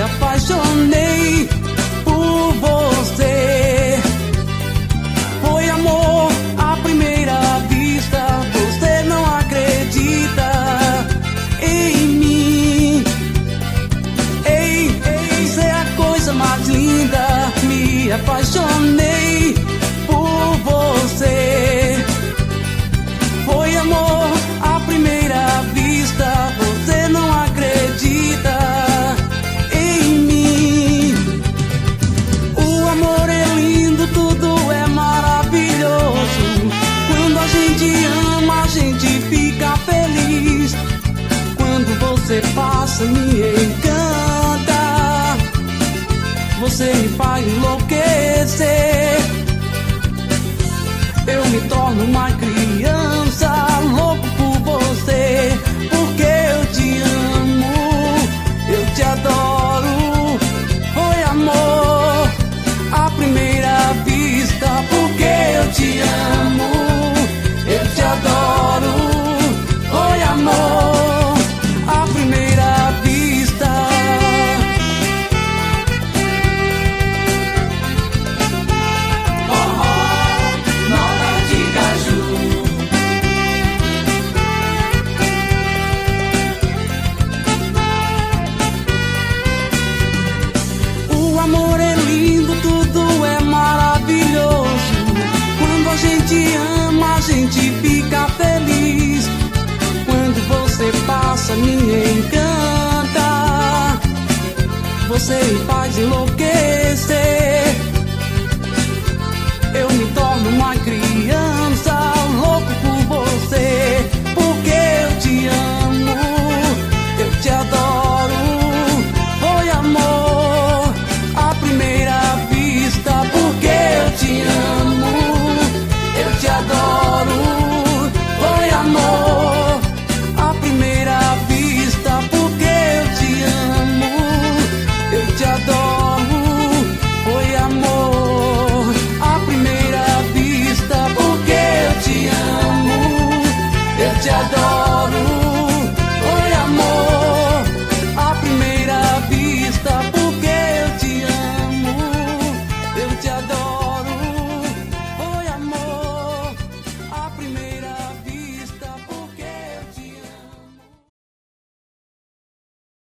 apaixonei por você. Foi amor à primeira vista. Você não acredita em mim. Ei, isso é a coisa mais linda. Me apaixonei por você. Foi amor à primeira vista. Você não acredita em mim. O amor é lindo, tudo é maravilhoso. Quando a gente ama, a gente fica feliz. Quando você passa, me encanta. Você me faz enlouquecer. Eu me torno uma criança.